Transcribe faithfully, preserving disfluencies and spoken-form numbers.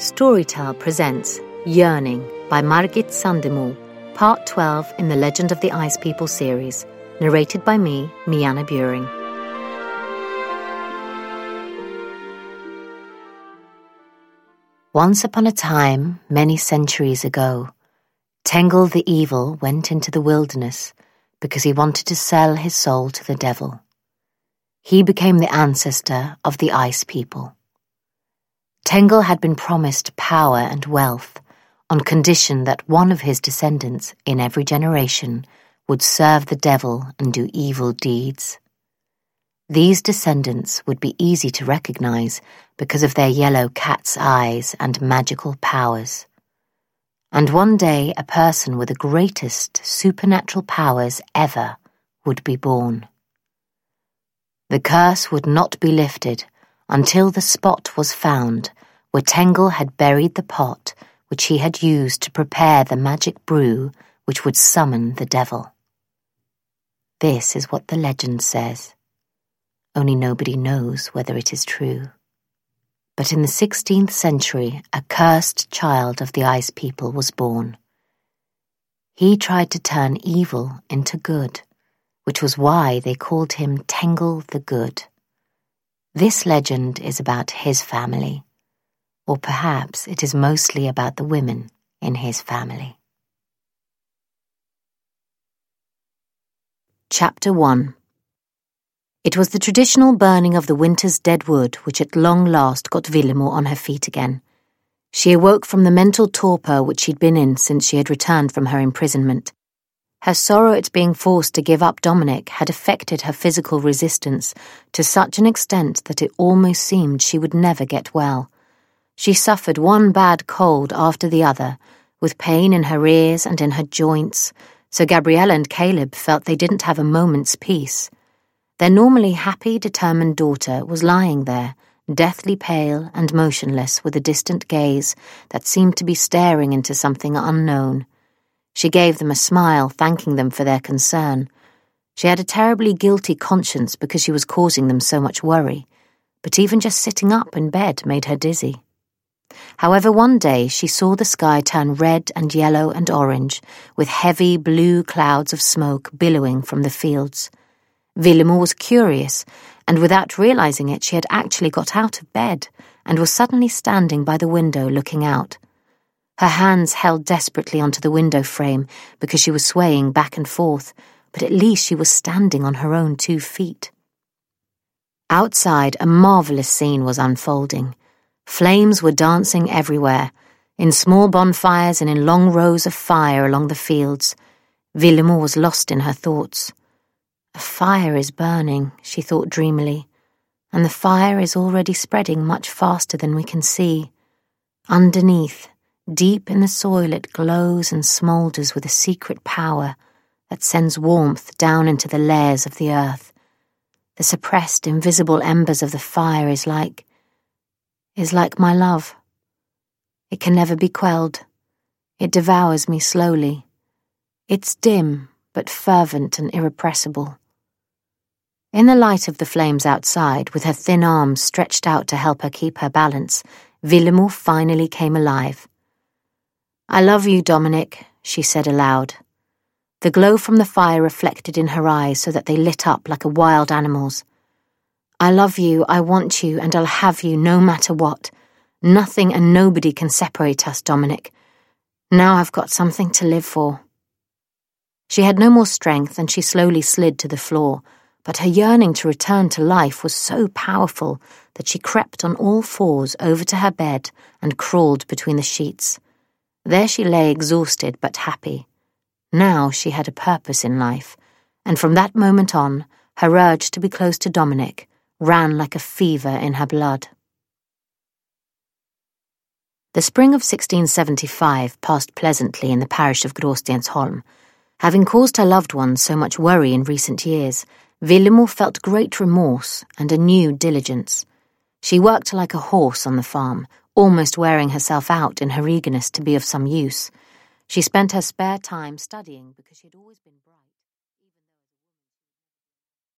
Storytel presents Yearning by Margit Sandemo, Part twelve in the Legend of the Ice People series, narrated by me, Mianna Buring. Once upon a time, many centuries ago, Tengel the Evil went into the wilderness because he wanted to sell his soul to the devil. He became the ancestor of the Ice People. Tengel had been promised power and wealth on condition that one of his descendants in every generation would serve the devil and do evil deeds. These descendants would be easy to recognize because of their yellow cat's eyes and magical powers. And one day a person with the greatest supernatural powers ever would be born. The curse would not be lifted until the spot was found where Tengel had buried the pot which he had used to prepare the magic brew which would summon the devil. This is what the legend says. Only nobody knows whether it is true. But in the sixteenth century, a cursed child of the Ice People was born. He tried to turn evil into good, which was why they called him Tengel the Good. This legend is about his family, or perhaps it is mostly about the women in his family. Chapter one. It was the traditional burning of the winter's dead wood which at long last got Villemor on her feet again. She awoke from the mental torpor which she'd been in since she had returned from her imprisonment. Her sorrow at being forced to give up Dominic had affected her physical resistance to such an extent that it almost seemed she would never get well. She suffered one bad cold after the other, with pain in her ears and in her joints, so Gabriella and Caleb felt they didn't have a moment's peace. Their normally happy, determined daughter was lying there, deathly pale and motionless, with a distant gaze that seemed to be staring into something unknown. She gave them a smile, thanking them for their concern. She had a terribly guilty conscience because she was causing them so much worry, but even just sitting up in bed made her dizzy. However, one day she saw the sky turn red and yellow and orange, with heavy blue clouds of smoke billowing from the fields. Villemor was curious, and without realizing it, she had actually got out of bed and was suddenly standing by the window looking out. Her hands held desperately onto the window frame because she was swaying back and forth, but at least she was standing on her own two feet. Outside, a marvelous scene was unfolding. Flames were dancing everywhere, in small bonfires and in long rows of fire along the fields. Villemor was lost in her thoughts. A fire is burning, she thought dreamily, and the fire is already spreading much faster than we can see. Underneath, deep in the soil, it glows and smoulders with a secret power that sends warmth down into the layers of the earth. The suppressed, invisible embers of the fire is like, is like my love. It can never be quelled. It devours me slowly. It's dim, but fervent and irrepressible. In the light of the flames outside, with her thin arms stretched out to help her keep her balance, Villemor finally came alive. "I love you, Dominic," she said aloud. The glow from the fire reflected in her eyes so that they lit up like a wild animal's. "I love you, I want you, and I'll have you no matter what. Nothing and nobody can separate us, Dominic. Now I've got something to live for." She had no more strength and she slowly slid to the floor, but her yearning to return to life was so powerful that she crept on all fours over to her bed and crawled between the sheets. There she lay exhausted but happy. Now she had a purpose in life, and from that moment on, her urge to be close to Dominic ran like a fever in her blood. The spring of sixteen seventy-five passed pleasantly in the parish of Gråstensholm. Having caused her loved ones so much worry in recent years, Villemor felt great remorse and a new diligence. She worked like a horse on the farm, almost wearing herself out in her eagerness to be of some use. She spent her spare time studying because she had always been bright.